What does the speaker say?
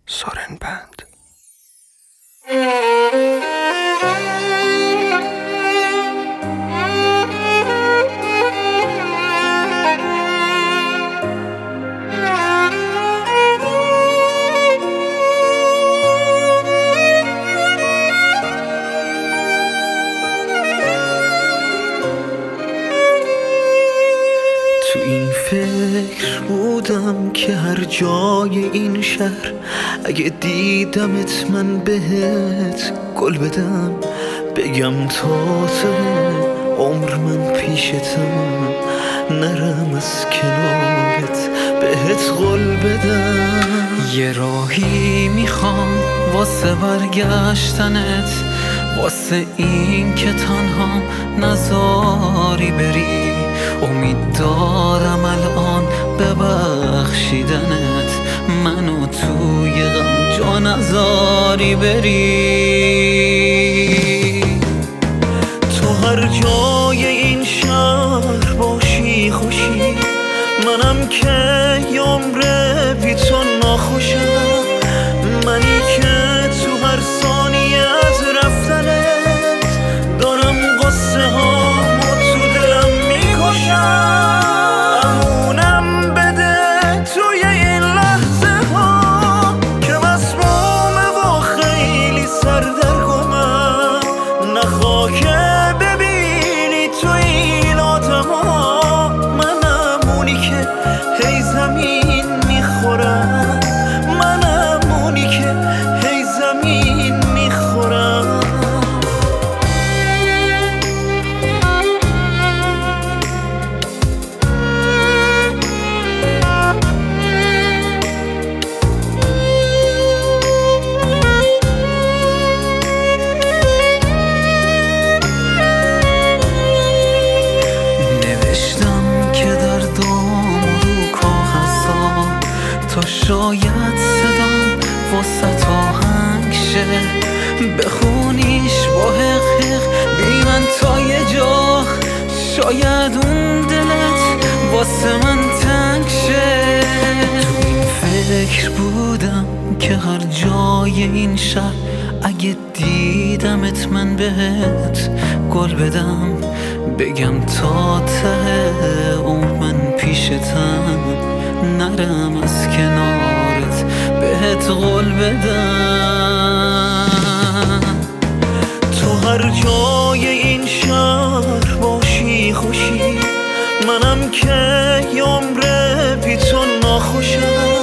سورن بند. تو این فکر بودم که هر جای این شهر اگه دیدمت من بهت گل بدم، بگم تا عمر من پیشتم، نرم از کنارت بهت قول بدم. یه راهی میخوام واسه برگشتنت، واسه این که تنها نذاری بری، امید دارم الان ببخشیدنت، منو توی غم جا نذاری بری. تو هر جای این شهر باشی خوشی، منم که عمر بی تو ناخوشم، منی که تو هر ثانیه از رفتنت دارم قصه هامو تو دلم میکشم. امونم بده توی این لحظه ها که مسمومه و خیلی سردرگمم، نخواه که ببینی تو این آدم ها منم اونی که هی زمین میخورم، منم اونی که هی زمین میخورم. شاید صدام واسه آهنگ شه، بخونیش با حق بی من تا یه جا، شاید اون دلت واسه من تنگ شه. تو این فکر بودم که هر جای این شهر اگه دیدمت من بهت گل بدم، بگم تا عمر من پیشتم، نرم از کنارت بهت قول بدم. تو هر جای این شهر باشی خوشی، منم که عمر بی تو ناخوشم،